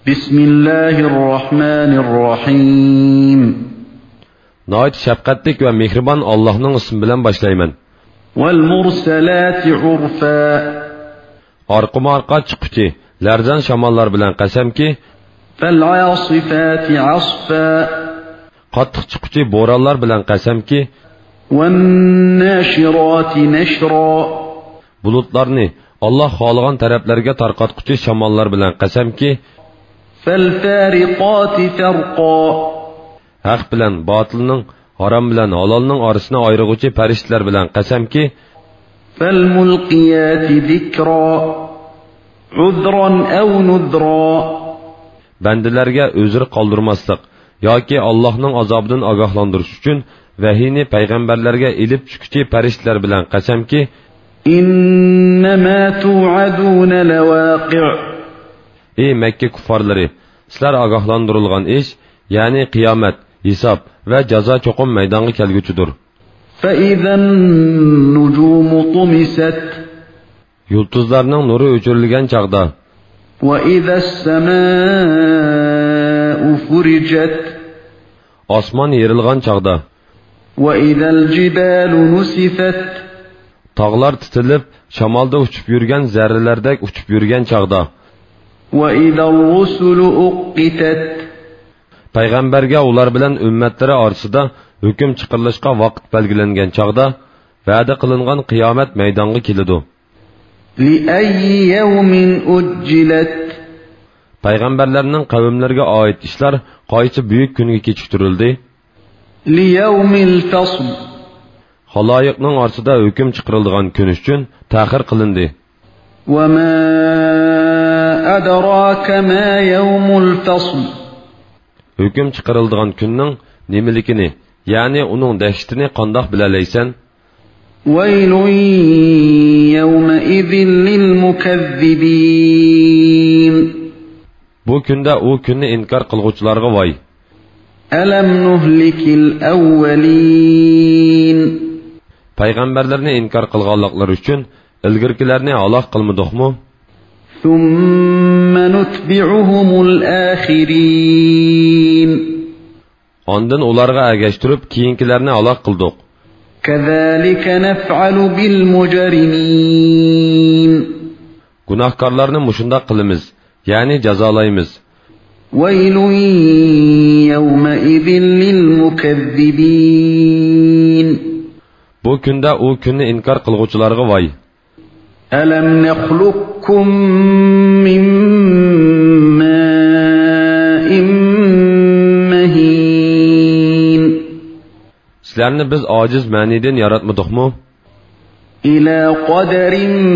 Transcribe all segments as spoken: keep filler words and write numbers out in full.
Bismillahirrahmanirrahim. Nəhayət şəfqətlik və mehriban Allah'ın ismi bilan başlayman. Vel mursalati urfa. Arqama arqa chiqquchi, larzan shamollar bilan qasamki, fal asifati asfa. Qattiq chiqquchi bo'ronlar bilan qasamki, wan nashirati nashra. Bulutlarni Allah xohlagan taraflarga tarqatquchi shamollar bilan qasamki, fal fariqati farqa. Haq bilan botilning, harom bilan halolning orasini ayiruvchi farishtalar bilan qasamki, fal mulqiyati zikra. Udran aw nudra. Bandalarga uzr qoldirmaslik yoki Allohning azobidan ogohlantirish uchun vahiyni payg'ambarlarga ilib chiquvchi farishtalar bilan qasamki, innama tu'aduna lawaqi'. Ey Makka kuffarlari, sizlar ogohlantirilgan ish, ya'ni qiyomat, hisob va jazo cho'qim maydonga kelguchidir. Fa idan nujumu tumisat. Yulduzlarning nuri o'chirilgan chaqda. Va idas samaa'u furijat. Osmon yerilgan chaqda. Va idal jibalu nusifat. Tog'lar titilib, shamolda uchib yurgan zarralardek uchib yurgan chaqda. Va idar rusulu uqitat. Payg'ambarga ular bilan ummatlari orasida hukm chiqarilishga vaqt belgilangan chaqda va'da qilingan qiyomat maydonga keladi. Li ayyi yawmin ujjilat. Payg'ambarlarning qavmlariga oid ishlar qaysi buyuk kunga kechiktirildi? Li yawmil fasl. Xaloyiqning orasida hukm chiqarilgan kun uchun ta'xir qilindi. Va ma adraka ma yawmul fasl. Hüküm çıkarıldığın günün nemilikini, yani onun dehşetini qandoq bilalaysan? Veylun yevme izin lil mukezzibin. Bu günde o günni inkar qilguvchilarga voy. Alam nuhlikil awwalin. Payg'ambarlarni inkar qilganliklari uchun ilgirkilarni halok qilmadikmi? ثم نتبعهم الآخرين. Ondan ularga agashtirib keyinkilarni halok qildik. كذلك نفعل بالمجرمين. Gunohkorlarni mushunda qilamiz, ya'ni jazolaymiz. ويل يومئذ للمكذبين. Bu kunda o kunni inkar qilguvchilarga voy. ألم نخلقكم من ماء مهين. Sizlarni biz ojiz maniden yaratmadikmi? إلى قدر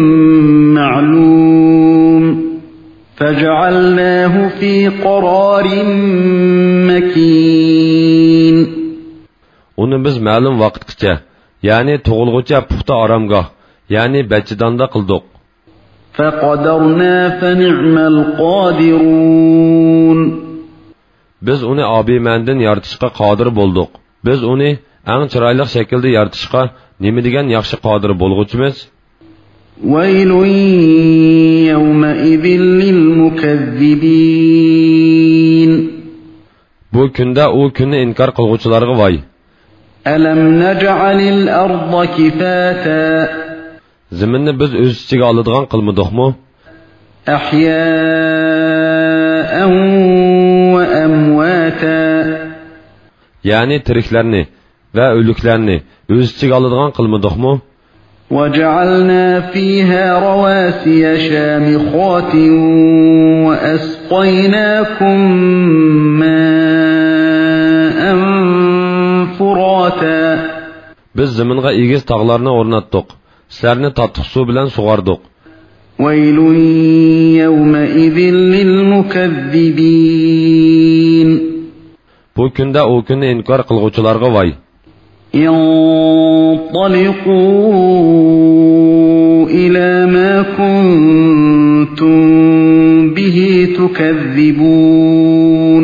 معلوم. فجعلناه في قرار مكين. Uni biz ma'lum vaqtgacha, ya'ni tug'ilgucha puxta oromgoh, yani bachidanda qildik. فقدرنا فنعم القادرون. Biz uni obimandin yaratishga qodir bo'ldik. Biz uni eng chiroyli shaklda yaratishga nima degan yaxshi qodir bo'lg'uchimiz? ويل يومئذ للمكذبين. Bu kunda o kunni inkar qilguvchilarga voy. ألم نجعل الأرض كفاتا. Zaminni biz o'z ichiga oladigan qilmadikmi? أحياء وأمواتا. Ya'ni tiriklarni va o'liklarni o'z ichiga oladigan qilmadikmi? وجعلنا فيها رواسي شامخات وأسقيناكم ماء فراتا. Biz zaminga egiz tog'larni o'rnatdik. Sizlarni tatıq su bilan sug'ardik. ويل يومئذ للمكذبين. Bu kunda o kunni inkar qilguvchilarga voy. انطلقوا إلى ما كنتم به تكذبون.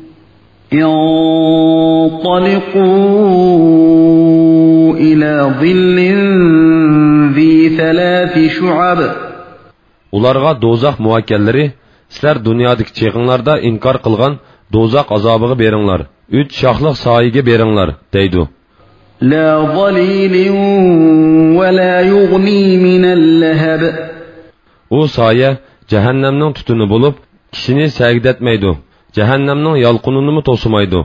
انطلقوا إلى ظل ذي ثلاث شعب. Ularga dozaq muvakkallari sizlar dunyodagi cheg'inglarda inkor qilgan do'zax azobiga beringlar, uch shoxliq soyiga beringlar, deydi. لا ظليل ولا يغني من اللهب. U soya jahannamning tutuni bo'lib, kishini sagdatmaydi, jahannamning yolqinini to'simaydi.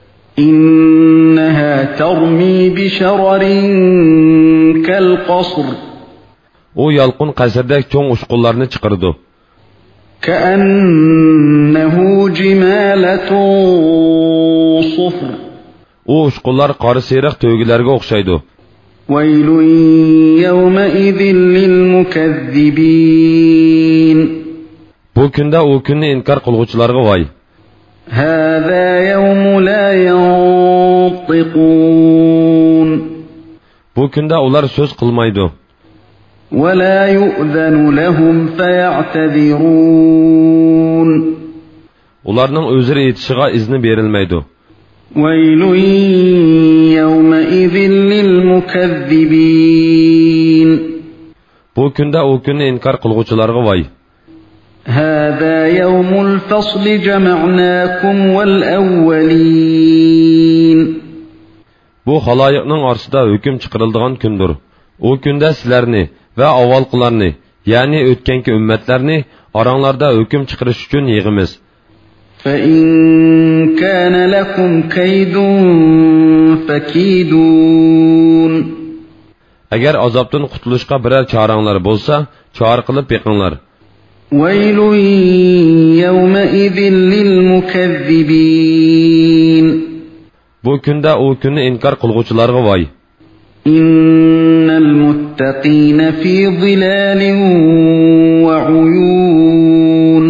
إنها ترمي بشرر كالقصر. U yolqin qasrdek cho'ng ushqunlarni chiqardi. كأنه جمالة صفر. U ushqunlar qora seriq to'gilarga o'xshaydi. ويل يومئذ للمكذبين. Bu kunda u kunni inkor qilguvchilarga voy. هذا يوم لا ينطقون. Bu kunda ular so'z qilmaydi. ولا يؤذن لهم فيعتذرون. Ularning o'zri yetishiga izni berilmaydi. ويل يومئذ للمكذبين. Bu kunda u kunni inkor qilguvchilarga voy. هذا يوم الفصل جمعناكم والأولين. Bu xaloyiqning orasida hukm chiqariladigan kundir. U kunda sizlarni va avvalqilarni, ya'ni o'tganki ummatlarni oranglarda hukm chiqarish uchun yig'imiz. فإن كان لكم كيد فكيدون. Agar azobdan qutulishga biror choranglar bo'lsa, chor qilib yiqinglar. ويل يومئذ للمكذبين. Bu kunda u kunni inkor qilguvchilarga voy. إن المتقين في ظلال وعيون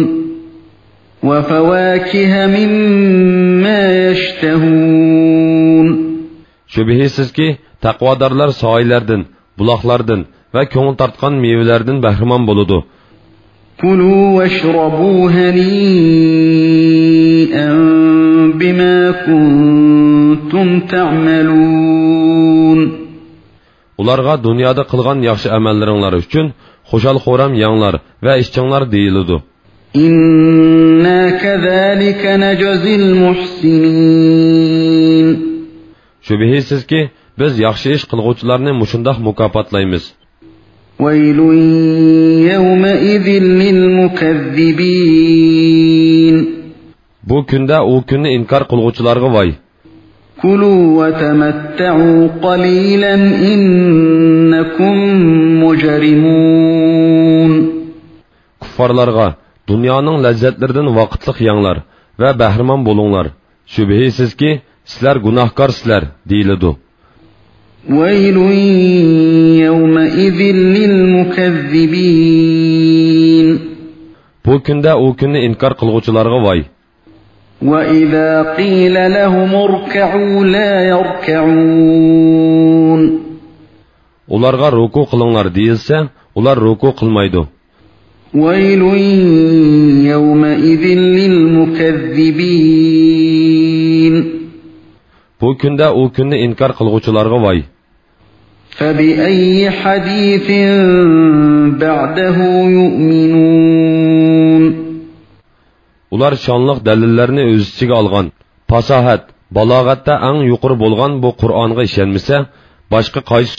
وفواكه مما يشتهون. Shubhisizki, taqvodorlar soylardan, buloqlardan va ko'ngil tortgan mevalardan bahramon bo'ladi. كلوا واشربوا هنيئا بما كنتم تعملون. Ularga dunyoda qilgan yaxshi amallaringlar uchun xushal-xo'ram yanglar va ishchinglar deyiladi. إنا كذلك نجزي المحسنين. Shubhisizki, biz yaxshi ish qilguvchilarni mushundoq mukofotlaymiz. ويل يومئذ للمكذبين. Bu kunda u kunni inkor qilguvchilarga voy. كلوا وتمتعوا قليلا إنكم مجرمون. Kuffarlarga dunyoning lazzatlaridan vaqtliq yanglar va bahramon bo'linglar. Shubhisizki, sizlar gunohkorsizlar, deyiladi. ويل يومئذ للمكذبين. Bu kunda u kunni inkor qilguvchilarga voy. وإذا قيل لهم اركعوا لا يركعون. Ularga ruku qilinglar deyilsa, ular ruku qilmaydi. ويل يومئذ للمكذبين. Bu kunda u kunni inkor qilguvchilarga voy. فبأي حديث بعده يؤمنون. Ular shonliq dalillarni o'z ichiga olgan, fasohat, balog'atda eng yuqori bo'lgan bu Qur'onga ishonmasa, boshqa qaysi